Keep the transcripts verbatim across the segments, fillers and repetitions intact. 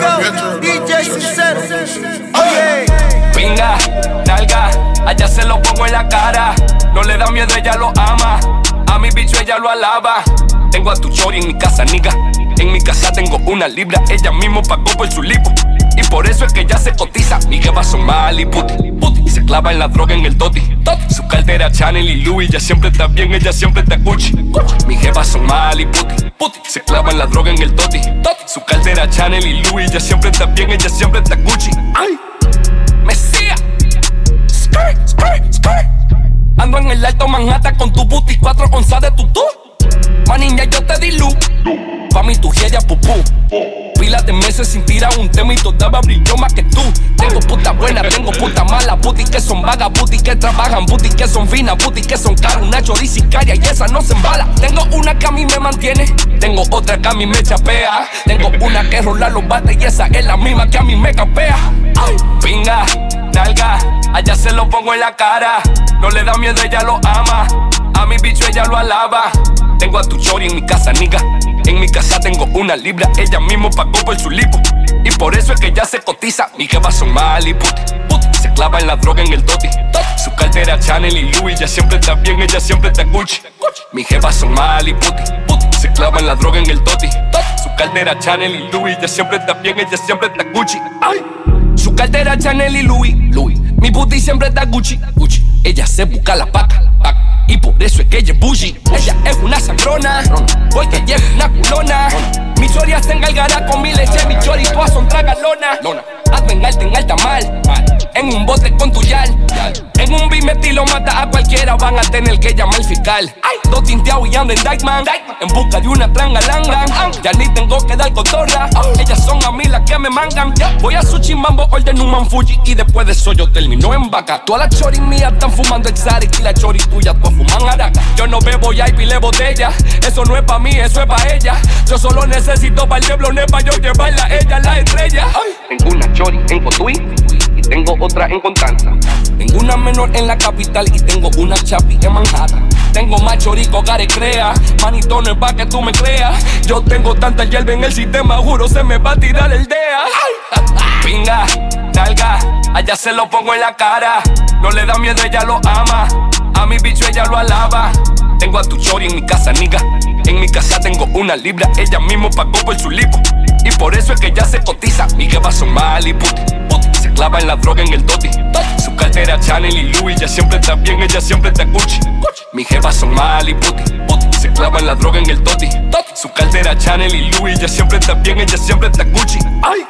go, D J Sincero. Oye, pinga, nalga, allá se lo pongo en la cara. No le da miedo, ella lo ama. A mi bicho ella lo alaba. Tengo a tu chori en mi casa, nigga. En mi casa tengo una libra. Ella mismo pagó por su lipo. Y por eso es que ella se cotiza. Mi jeva son mal y puti, puti. Se clava en la droga en el toti. Su cartera Chanel y Louis. Ella siempre está bien, ella siempre está Gucci. Mi jeva son mal y puti, puti. Se clava en la droga en el toti. Su cartera Chanel y Louis. Ella siempre está bien, ella siempre está Gucci. Ay, Mesía. Skirt, skirt, skirt. Ando en el alto Manhattan con tu booty, cuatro onzas de tutú. Ma niña, yo te di luz. Pa' mi tu ella pupú. Pilas de meses sin tirar un tema y todavía brilló más que tú. Tengo puta buena, tengo puta mala. Puti que son vagas, puti que trabajan. Puti que son finas, puti que son caras. Una choricicaria y esa no se embala. Tengo una que a mí me mantiene. Tengo otra que a mí me chapea. Tengo una que rola los bates y esa es la misma que a mí me capea. Ay, pinga, nalga, allá se lo pongo en la cara. No le da miedo, ella lo ama. A mi bicho ella lo alaba. Tengo a tu chori en mi casa, nigga. En mi casa tengo una libra. Ella mismo pagó por su lipo. Y por eso es que ella se cotiza. Mi jevas son mal y puti, puti. Se clava en la droga en el toti. Su cartera Chanel y Louis. Ella siempre está bien, ella siempre está Gucci. Mi jevas son mal y puti, puti. Se clava en la droga en el toti. Su cartera Chanel y Louis. Ella siempre está bien, ella siempre está Gucci. Ay. Su cartera Chanel y Louis, Louis. Mi puti siempre está Gucci, Gucci. Ella se busca la paca, paca. Y por eso es que ella es bougie. Ella es una sangrona, porque ella es una culona. Mi choria se engalgará con mi leche. Mi chori todas son tragalonas. Haz vengarte en alta mal, en un bote con tu yal. En un bimeti lo mata a cualquiera. Van a tener que llamar al fiscal. Dos tinteados y ando en Dykeman, en busca de una trangalanga. Ya ni tengo que dar cotorra. Ellas son a mí las que me mangan. Voy a Sushi Mambo, orden un man Fuji. Y después de eso yo termino en vaca. Todas las choris mías están fumando Exotic. Y las choris tuyas todas fuman araca. Yo no bebo ya y pile botella. Eso no es pa' mí, eso es pa' ella. Yo solo necesito pa'l diablones pa' yo llevarla a ella la estrella. Tengo una chori en Cotuí y tengo otra en Constanza. Tengo una menor en la capital y tengo una chapi en Manhattan. Tengo más chorico que crea. Manito no es pa' que tú me creas. Yo tengo tanta hierba en el sistema, juro se me va a tirar el D E A. Pinga, nalga, allá se lo pongo en la cara. No le da miedo, ella lo ama. A mi bicho ella lo alaba. Tengo a tu chori en mi casa, nigga. En mi casa tengo una libra. Ella mismo pagó por su lipo. Y por eso es que ella se cotiza. Mi jevas son mal y puti, puti. Se clava en la droga en el toti. Su cartera Chanel y Louis. Ella siempre está bien, ella siempre está Gucci. Mi jevas son mal y puti, puti. Se clava en la droga en el toti. Su cartera Chanel y Louis. Ella siempre está bien, ella siempre está Gucci. Ay,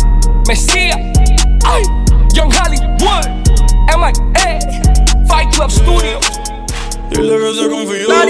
Mesía. Ay, Young Hollywood. M I A Fight Club Studios. Y el negro se confió.